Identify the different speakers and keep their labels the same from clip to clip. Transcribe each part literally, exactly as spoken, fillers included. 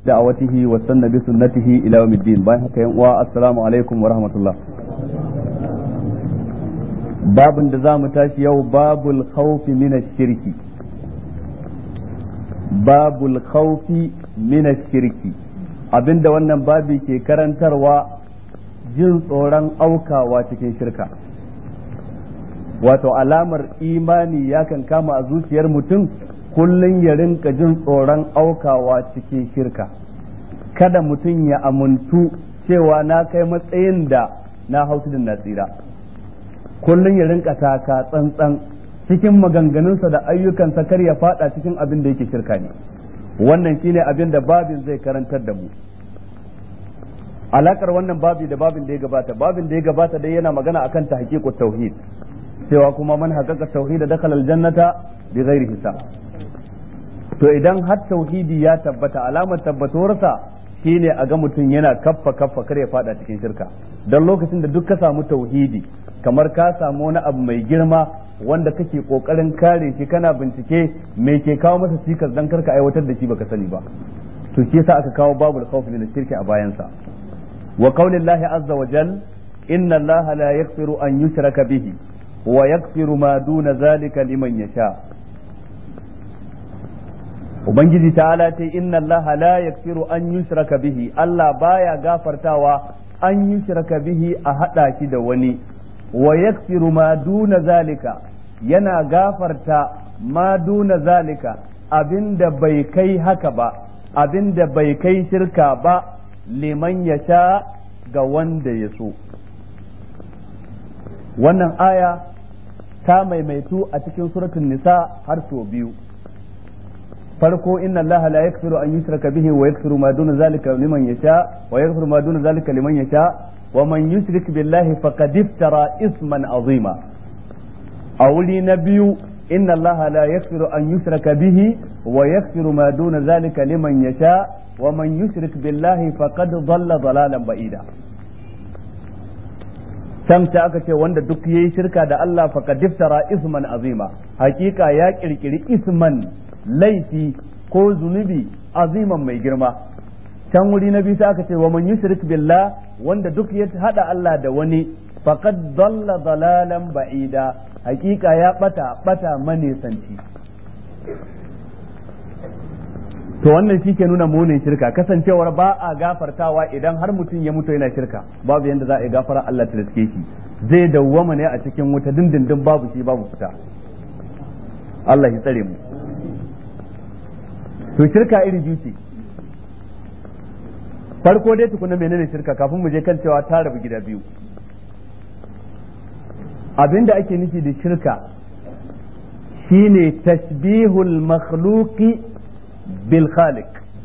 Speaker 1: da'awatihi wa sanna bi sunnatihi ila yawmiddin. Bayan haka yan uwa, assalamu alaikum wa rahmatullah. Babin da zamu tashi yau, babul khawfi min ash-shirki. Babul khawfi min ash-shirki, abinda wannan babi ke karantarwa jin tsoron aukawa cikin shirka. Wato alamar imani ya kan kama a zuciyar mutum kullum ya rinka jin tsoron aukawa cikin shirka. Kada mutum ya amuntu cewa na kai matsayin da na hausu da nasira. Kullum ya rinka taka tsantsan cikin maganganunsa da ayyukansa, kar ya fada cikin abin da yake shirka ne. Wannan shine abin da babin zai karantar da mu. Alakar wannan babi da babin da ya gabata, babin da ya gabata dai yana magana akan tahqiqut tauhid, cewa kuma man haqqaqa tauhid dakhala aljannata bighairi hisab. To idan har tauhidi ya tabbata, alamar tabbatuwarsa shine a ga mutum yana kaffa kaffa kar ya fada cikin shirka. Dan lokacin da duk ka samu tauhidi, kamar ka samu wani abu mai girma wanda kake kokarin kare shi, kana bincike me ke kawo masa cikas dan karka aiwatar da shi baka sani ba. To shi yasa aka kawo babul khawf min shirki a bayansa. Wa qaulillahi azza wa jal, inna allaha la yaghfiru an yushraka bihi wa yaghfiru ma duna zalika liman yasha. Ubangiji ta'ala ce inna allaha la yaghfiru an yushraka bihi, Allah baya gafartawa an yushraka bihi a hada shi da wani, wa yaghfiru ma duna zalika, yana gafarta ma duna zalika abinda bai kai haka ba, abinda bai kai shirka ba, liman ya sha ga wanda ya so. Wannan aya ta maimaitu a cikin suratul nisa har sau biyu. Farko, inna allaha la yaghfiru an yushraka bihi wa yaghfiru ma duna zalika liman yasha wa yaghfiru ma duna zalika liman yasha wa man yushrik billahi faqad iftara isman azima. A wuri na biyu, inna allaha la yaghfiru an yushraka bihi wa yaghfiru ma duna zalika liman yasha wa man yushrik billahi faqad dhalla dhalalan ba'ida. Can ta aka ce wanda duk yayi shirka da Allah faqad iftara isman azima, hakika ya kirkiri isman, laifi ko zunubi, aziman mai girma. Can wuri na biyu sai aka ce wa man yushrik billah, wanda duk ya hada Allah da wani faqad dhalla dhalalan ba'ida, hakika ya bata bata manisanci. To wannan shi ke nuna munin shirka, kasancewar ba a gafartawa idan har mutum ya mutu yana shirka, babu yanda za a yi gafara Allah ta riske shi, zai dawwama ne a cikin wuta dindindin, babu shi babu fita. Allah ya tsare mu. To shirka iri biyu ce. Farko dai tukuna menene shirka kafin mu je kan cewa ta rabu gida biyu. Abinda ake nufi da shirka shine tashbihul makhluqi bil khaliq.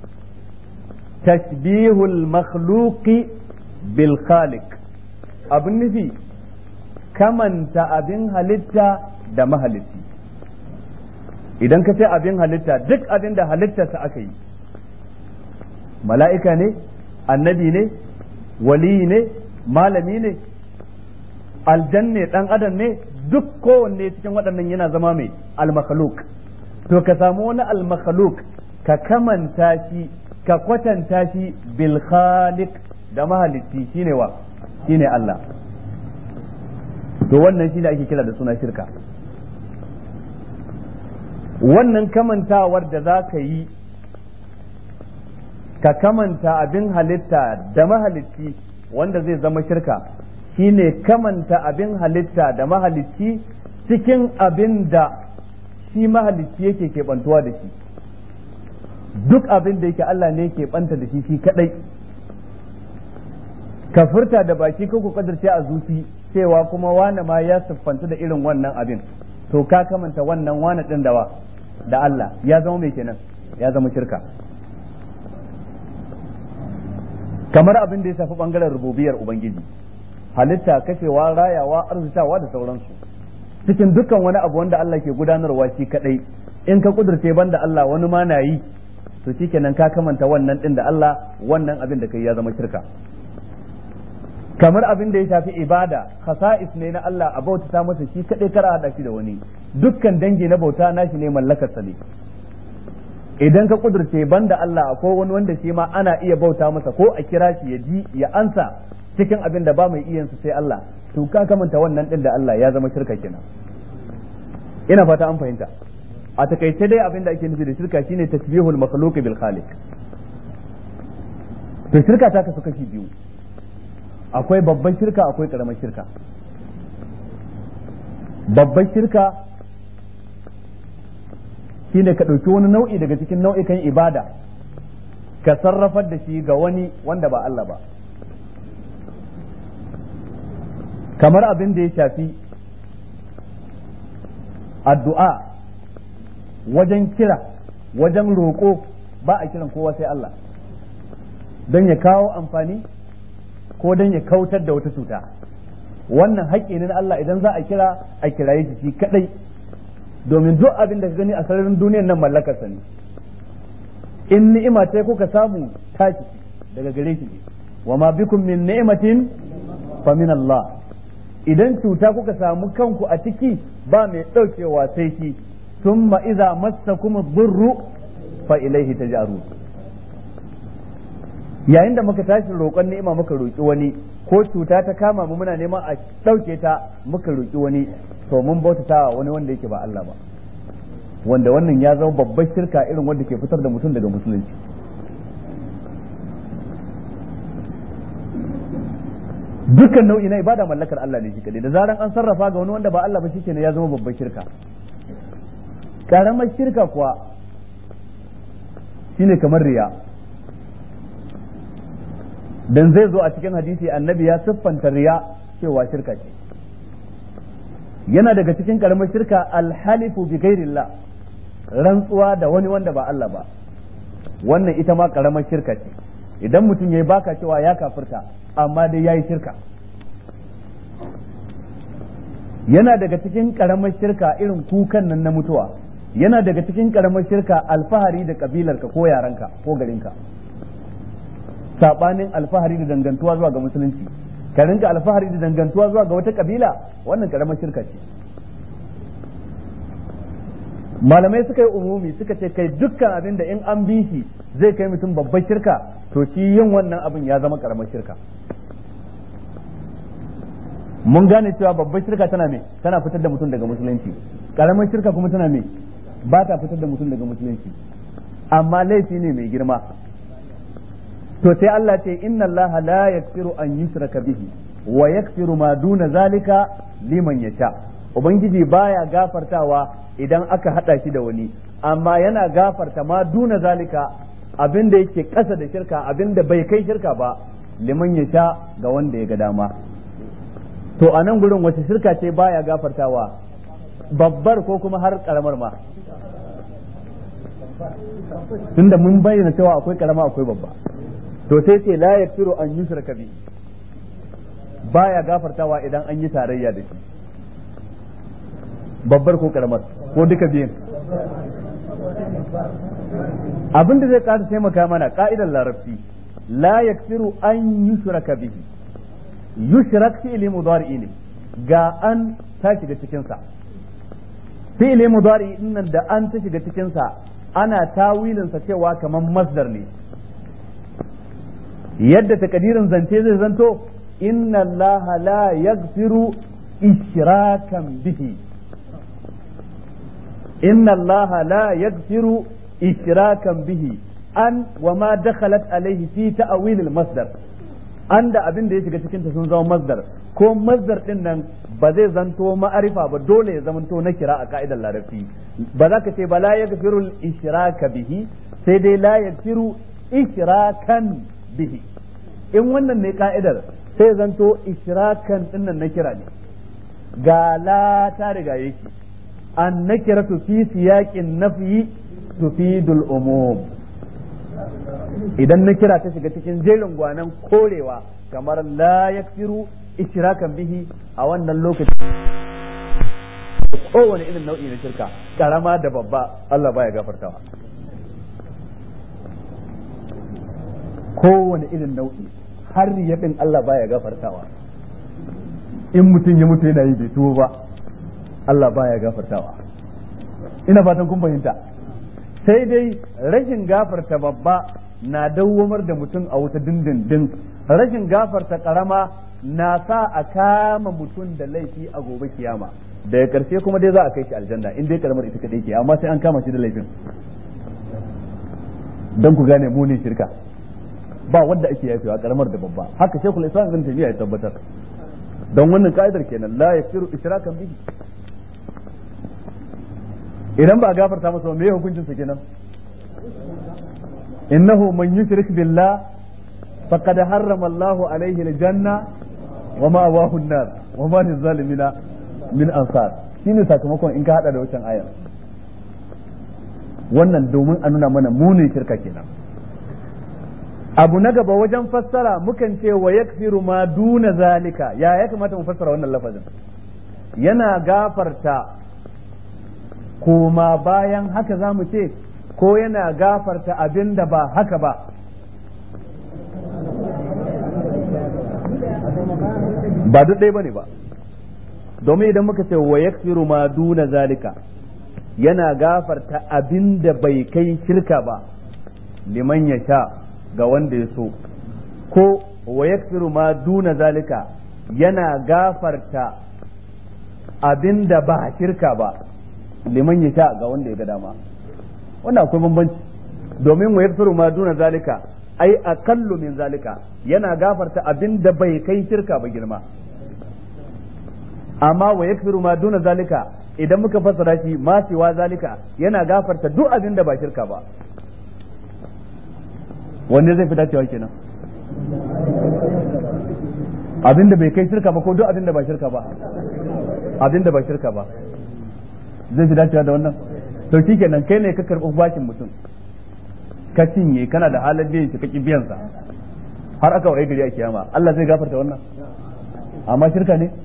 Speaker 1: Tashbihul makhluqi bil khaliq. Abin nufi kamanta abin halitta da mahalitti. Idan ka ce abin halitta, duk abin da halittarsa aka yi, mala'ika ne, annabi ne, waliyi ne, malami ne, aljan ne, ɗan adam ne, duk kowanne cikin waɗannan yana zama mai al-makhluk. To ka samu wani al-makhluk ka kamanta shi, ka kwatanta shi bil khaliq da mahalitti, shine wa shine Allah. To wannan shi da ake kira da suna shirka. Wannan kamantawar da za ka yi, ka kamanta abin halitta da mahalicci, wanda zai zama shirka, shine kamanta abin halitta da mahalicci cikin abin da shi mahalicci yake keɓantuwa da shi. Duk abin da yake Allah ne ke ɓanta da shi shi kaɗai, ka furta da baki ko ku kadarce a zuci cewa kuma wane ma ya siffanta da irin wannan abin, to ka kamanta wannan wane ɗin dawa da Allah, ya zama mai kenan, ya zama shirka. Kamar abin da ya shafi bangaren rububiyar Ubangiji, halitta, kashewa, rayawa, arzutawa da sauransu, cikin dukkan wani abu wanda Allah ke gudanarwa shi kadai, in ka kudurce banda Allah wani ma na yi, to shikenan ka kamanta wannan din da Allah, wannan abin da kai ya zama shirka. Kamar abin da ya shafi ibada, khasa'is ne na Allah, a bautata masa shi kadai, kar a hada shi da wani, dukkan dangi na bauta nashi ne, mallakarsa ne. idan ka kudurce banda Allah akwai wani wanda shi ma ana iya bauta masa ko a kira shi ya ji ya ansa cikin abin da ba mai iyansu sai Allah, to ka kamanta wannan din da Allah ya zama shirka kenan. Ina fata an fahimta. A takaice dai abin da ake nufi da shirka shine tasbihul makhluq bil khaliq. To shirka ta kasu kashi biyu, akwai babban shirka akwai karamar shirka. Babban shirka shine ka ɗauki wani nau'i daga cikin nau'ikan ibada ka sarrafar da shi ga wani wanda ba Allah ba, kamar abin da ya shafi addu'a, wajen kira, wajen roƙo ba a kiran kowa sai Allah don ya kawo amfani ko don ya kautar da wata cuta. Wannan haƙƙi ne na Allah, idan za a kira a kiraye shi kadai, domin duk abin da ka gani a sararin duniyar nan mallakarsa ne. In ni'ima ce kuka samu tashi daga gare shi ne, wa ma bikum min ni'matin fa min Allah. Idan cuta kuka samu kanku a ciki ba mai ɗaukewa sai shi, thumma idza massakum ad-durru fa ilayhi taj'arun. Yayin da muka tashi roƙon ni'ima muka roƙi wani, ko cuta ta kama mu muna neman a ɗauke ta muka roƙi wani, to mun bautata wani wanda yake ba Allah ba, wanda wannan ya zama babbar shirka irin wanda ke fitar da mutum daga musulunci. Dukkan nau'i na ibada mallakar Allah ne shi kadai, da zaran an sarrafa ga wani wanda ba Allah ba shikenan ya zama babbar shirka. Karamar shirka kuwa shine kamar riya, dan zai zo a cikin hadisi annabi ya siffanta riya cewa shirka ce. Yana daga cikin karamar shirka alhalifu bi ghairillah, rantsuwa da wani wanda ba Allah ba, wannan ita ma karamar shirka ce. Idan mutum yayi baka cewa ya kafirta, amma dai yayi shirka. Yana daga cikin karamar shirka irin kukan nan na mutuwa, yana daga cikin karamar shirka alfahari da kabilarka ko yaranka ko garinka, sabanin alfahari da dangantuwa zuwa ga musulunci. Ka rinka alfahari da dangantuwa zuwa ga wata kabila, wannan karamar shirka ce. Malamai suka yi umumi suka ce kai dukkan abin da in an bi shi zai kai mutum babbar shirka, to shi yin wannan abin ya zama karamar shirka. Mun gane cewa babbar shirka tana me tana fitar da mutum daga musulunci, karamar shirka kuma tana me ba ta fitar da mutum daga musulunci, amma laifi ne mai girma. To sai Allah ce inna Allah la yaghfiru an yushraka bihi wa yaghfiru ma duna zalika liman yasha. Ubangiji baya gafartawa idan aka hada shi da wani, amma yana gafarta ma duna zalika, abin da yake kasa da shirka, abin da bai kai shirka ba, liman yasha ga wanda ya ga dama. To a nan gurin wace shirka ce baya gafartawa, babbar ko kuma har karamar ma? Tunda mun bayyana cewa akwai karama akwai babba, to sai ce la yaghfiru an yushraka bi, baya gafartawa idan an yi tarayya da shi, babbar ko karamar ko duka biyan. Abin da zai ƙara taimaka mana ka'idar larabci, la yaghfiru an yushraka bihi, yushrak fi'li mudari ne, ga an ta shiga cikin sa. Fi'li mudari din nan da an ta shiga cikin sa ana tawilin sa cewa kaman masdar ne. Yadda takadirin zance zai zanto inna allaha la yaghfiru ishrakan bihi, inna allaha la yaghfiru ishrakan bihi, an wa ma dakhalat alayhi fi ta'wil al-masdar, an da abin da ya shiga cikin ta sun zama masdar, ko masdar din nan ba zai zanto ma'arifa ba, dole ya zamanto na kira a ka'idar larabci. Ba za ka ce ba la yaghfiru al-ishraka bihi, sai dai la yaghfiru ishrakan bihi. In wannan ne ka'idar sai zanto ishrakan dinnan na kira ne, ga la ta riga yake, an nakiratu fi siyaqin nafyi tufidul umum. Idan na kira ta shiga cikin jerin gwanan korewa kamar la yakfiru ishrakan bihi, a wannan lokaci kowane irin nau'i na shirka karama da babba Allah baya gafartawa. Kowane irin nau'i har yadin Allah baya gafartawa. In mutum ya mutu yana yi bai tuwo ba, Allah baya gafartawa. Ina fatan kun fahimta. sai dai rashin gafarta babba na dawwamar da mutum a wuta dindindin, rashin gafarta karama na sa a kama mutum da laifi a gobe kiyama, daga karshe kuma dai za a kai shi aljanna in dai karamar ita kadai ke, amma sai an kama shi da laifin. Dan ku gane munin shirka, ba wanda ake yafewa karamar da babba, haka Sheikhul Islam Ibn Taymiyyah ya tabbatar. Don wannan ka'idar kenan, la yaghfiru ishrakan bihi. Idan ba a gafarta masa me hukuncin sa kenan? innahu man yushrik billah faqad harrama Allahu alayhi aljanna wa ma'awahu an-nar wa ma lizalimina min ansar. Shine sakamakon in ka hada da wancan ayar. Wannan domin a nuna mana munin shirka kenan. Abu na gaba wajen fassara mukan ce wa yakfiru ma duna zalika, ya ya kamata mu fassara wannan lafazin? Yana gafarta kuma bayan haka za mu ce, ko yana gafarta abin da ba haka ba? Ba duk ɗaya bane ba, domin idan muka ce wa yakfiru ma duna zalika, yana gafarta abin da bai kai shirka ba liman ya sha ga wanda ya so, ko wa yakfiru ma duna zalika yana gafarta abin da ba shirka ba liman ya sha ga wanda ya ga dama. Wannan akwai bambanci, domin wa yakfiru ma duna zalika ai aqallu min zalika, yana gafarta abin da bai kai shirka ba girma. Amma wa yakfiru ma duna zalika idan muka fassara shi ma siwa zalika, yana gafarta duk abin da ba shirka ba. Wanne zai fi dacewa kenan? Abin da bai kai shirka ba ko duk abin da ba shirka ba? Abin da ba shirka ba zai fi dacewa da wannan. To shikenan kai ne ka karɓi bashin mutum ka cinye, kana da halin biyan shi ka ki biyan sa har aka waye gari a kiyama, Allah zai gafarta wannan? Amma shirka ne?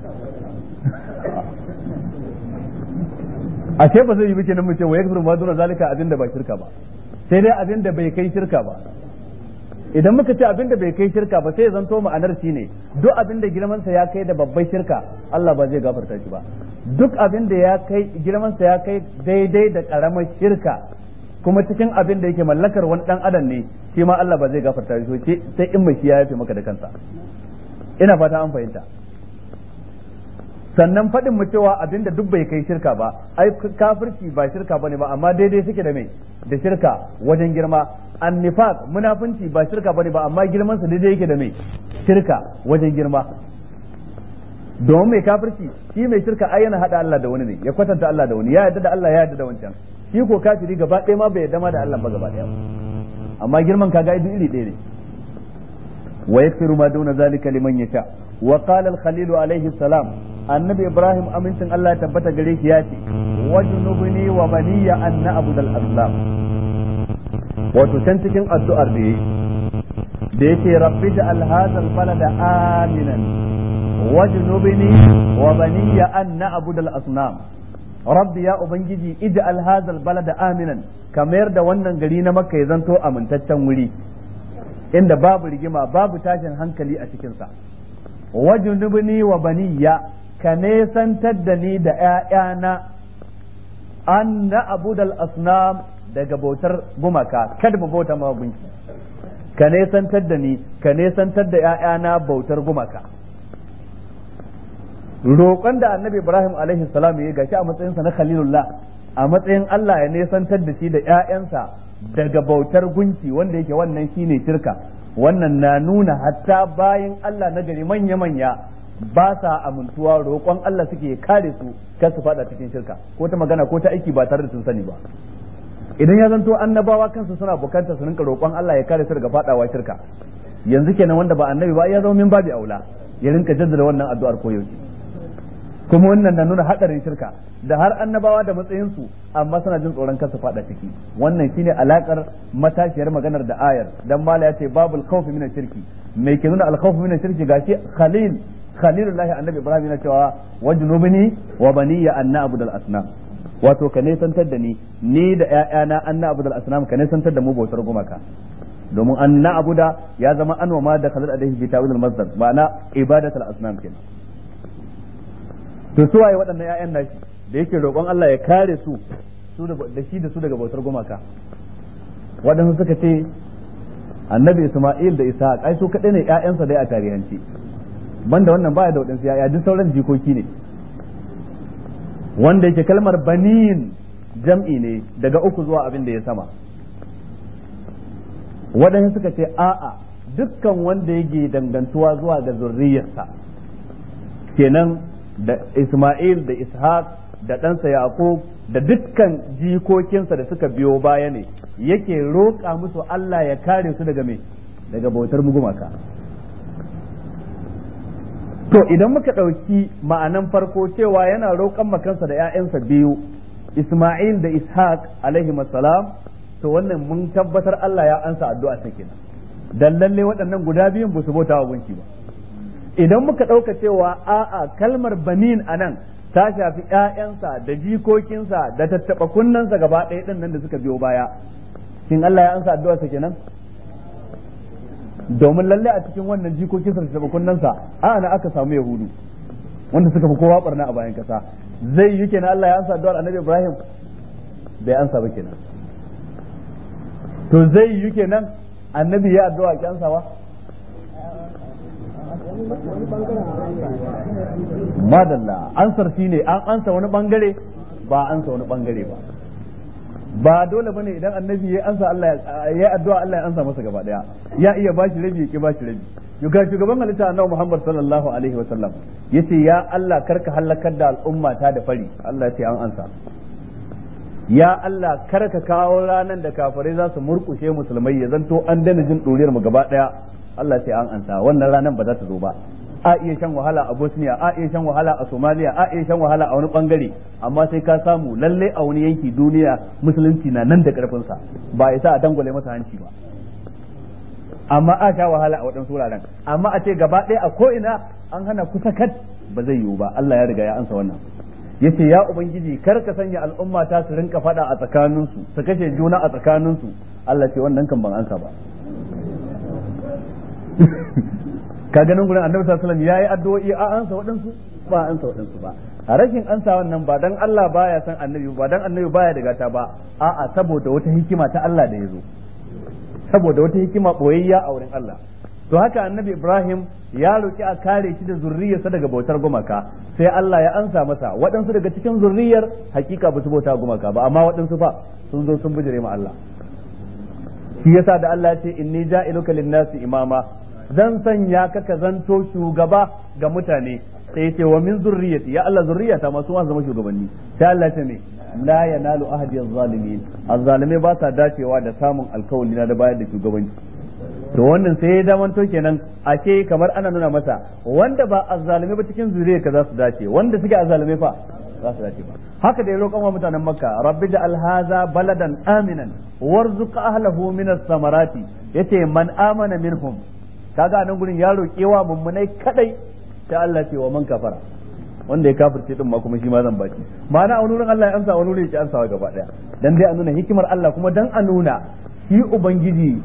Speaker 1: ashe ba zai yi bike nan mu ce wa yakfuru ma duna zalika abin da ba shirka ba, sai dai abin da bai kai shirka ba. Idan muka ce abin da bai kai shirka ba sai zanto ma'anar shi ne duk abin da girman sa ya kai da babbar shirka Allah ba zai gafarta shi ba, duk abin da ya kai girman sa ya kai daidai da karamar shirka kuma cikin abin da yake mallakar wani dan adam ne, shi ma Allah ba zai gafarta shi sai in mai shi ya yafe maka da kansa. Ina fata an fahimta. Sannan faɗin mu cewa abinda duk bai kai shirka ba, ai kafirci ba shirka bane ba, amma daidai suke da mai da shirka wajen girma. Annifaq munafunci ba shirka bane ba, amma girman sa daidai yake da mai shirka wajen girma. Domin mai kafirci shi mai shirka ai yana hada Allah da wani ne, ya kwatanta Allah da wani, ya yarda da Allah ya yarda da wancan. Shi ko kafiri gaba ɗaya ma bai yarda ma da Allah ba gaba ɗaya. Amma girman kaga idu iri ɗaya ne. Wa yakfiru ma duna zalika liman yasha. Wa qala al-Khalil alayhi salam, annabi Ibrahim amincin Allah ya tabbata gare shi ya ce wajnubni wa baniya an na'budu al-asnam. Wato can cikin addu'ar da yake da yake rabbi ja'al hadha al-balada aminan wajnubni wa baniya an na'budu al-asnam. Rabbi ya ubangiji ij'al hadha al-balada aminan, kamar da wannan gari na Makka ya zanto amintaccen wuri inda babu rigima babu tashin hankali a cikin sa. Wajnubni wa baniya, ka nesantar da ni da ‘ya'yana an na abudal asnam daga bautar gumaka, kada mu bauta ma gunki, ka nesantar da ni, ka nesantar da ‘ya'yana bautar gumaka. Roƙon da annabi Ibrahim alaihi salam ya gashi a matsayinsa na Khalilullah, a matsayin Allah ya nesantar da shi da ‘ya'yansa daga bautar gunki wanda yake wannan shine shirka. Wannan na nuna hatta bayan Allah na gari manya-manya ba sa amintuwa, roƙon Allah suke kare su kar su fada cikin shirka ko ta magana ko ta aiki ba tare da sun sani ba. Idan ya zanto annabawa kansu suna bukatar su rinka roƙon Allah ya kare su daga fadawa shirka, yanzu kenan wanda ba annabi ba ya zama min babi aula ya rinka jaddada wannan addu'ar koyaushe. Kuma wannan na nuna hadarin shirka da har annabawa da matsayin su amma suna jin tsoron kar su fada ciki. Wannan shine alakar matashiyar maganar da ayar, dan mala ya ce babul khawfi min shirki. Me ke nuna al khawfi min shirki? Gashi Khalil Khalilullah annabi Ibrahim yana cewa wajnubni wa baniya an na'budu al-asnam, wato ka nesantar da ni ni da ƴaƴana an na'budu al-asnam, ka nesantar da mu bautar gumaka. Domin an na'buda ya zama an wa ma da khalil alaihi bi ta'wil al-masdar, ma'ana ibadat al-asnam kenan. To su waye waɗannan ƴaƴan nashi da yake roƙon Allah ya kare su su da shi da su daga bautar gumaka waɗansu suka ce annabi Isma'il da Ishaq ai su kaɗai ne ƴaƴansa dai a tarihanci banda wannan baya da waɗansu ƴaƴa duk sauran jikoki ne wanda yake kalmar banin jam'i ne daga uku zuwa abin da ya sama waɗansu suka ce a'a dukkan wanda yake dangantuwa zuwa ga zurriyarsa kenan da Isma'il da Ishaq da ɗansa Yaqub da dukkan jikokinsa da suka biyo baya ne yake roƙa musu Allah ya kare su daga me daga bautar gumaka to idan muka ɗauki ma'anan farko cewa yana roƙon makansa da ‘ya'yansa biyu Isma'il da Ishaq alaihi salam to wannan mun tabbatar Allah ya ansa addu'a ta kenan dan lalle waɗannan guda biyun ba su bauta wa gunki ba idan muka ɗauka cewa a'a kalmar banin anan ta shafi ‘ya'yansa da jikokinsa da tattaɓa kunnensa gaba ɗaya ɗin nan da suka biyo baya shin Allah ya ansa addu'a ta kenan domin lalle a cikin wannan jikokinsa da tattaɓa kunnensa a ana aka samu yahudu wanda suka fi kowa barna a bayan kasa zai yi kenan Allah ya ansa addu'ar annabi Ibrahim bai ansa ba kenan to zai yi kenan annabi ya addu'a ki ansawa madalla ansar shine an ansa wani bangare ba ansa wani bangare ba ba dole bane idan annabi ya ansa Allah ya addu'a Allah ya ansa masa gaba daya ya iya bashi rabi ya ki bashi rabi yuga shugaban halitta annabi Muhammad sallallahu alaihi wa sallam yace ya Allah karka halakar da al'umma ta da fari Allah ya ce an ansa ya Allah karka kawo ranan da kafirai za su murkushe musulmai ya zanto an dana jin duriyar mu gaba daya Allah sai an ansa wannan ranan ba za ta zo ba a iya shan wahala a Bosnia a iya shan wahala a Somalia a iya shan wahala a wani bangare amma sai ka samu lalle a wani yanki duniya musulunci na nan da karfin sa ba isa a dangwale masa hanci ba amma a sha wahala a waɗansu wuraren amma a ce gaba ɗaya a ko ina an hana kusa kat ba zai yiwu ba Allah ya riga ya ansa wannan yace ya ubangiji kar ka sanya al'umma ta su rinka fada a tsakaninsu su kashe juna a tsakaninsu Allah ce wannan kan ban ansa ba ka ganin gurin annabi sallallahu alaihi wasallam yayi addu'o'i a ansa waɗansu ba ansa waɗansu ba a rashin ansa wannan ba dan Allah baya san annabi ba dan annabi baya da gata ba a'a saboda wata hikima ta Allah da yazo saboda wata hikima boyayya a wurin Allah to haka annabi Ibrahim ya roki a kare shi da zurriyarsa daga bautar gumaka sai Allah ya ansa masa waɗansu daga cikin zurriyar hakika ba su bauta gumaka ba amma waɗansu fa sun zo sun bijire ma Allah shi yasa da Allah ya ce inni ja'iluka lin-nasi imama zan sanya ka ka zanto shugaba ga mutane sai yace wa min zurriyati ya Allah zurriyata ma su ma zama shugabanni sai Allah ya ce ne la yanalu ahdi az-zalimin az-zalimai ba sa dacewa da samun alkawali na da bayar da shugabanci to wannan sai ya damanto kenan ake kamar ana nuna masa wanda ba azzalume ba cikin zuriya ka za su dace wanda suke azzalume fa za su dace ba haka da ya roƙon wa mutanen makka rabbi da alhaza baladan aminan warzuq ahlahu min as-samarati yace man amana minhum kaga nan gurin ya roƙe wa mummunai kadai ta Allah ce wa man kafara wanda ya kafirce din ma kuma shi ma zan baki ma'ana a wurin Allah ya amsa wani wurin ya amsa gaba daya dan dai a nuna hikimar Allah kuma dan a nuna shi ubangiji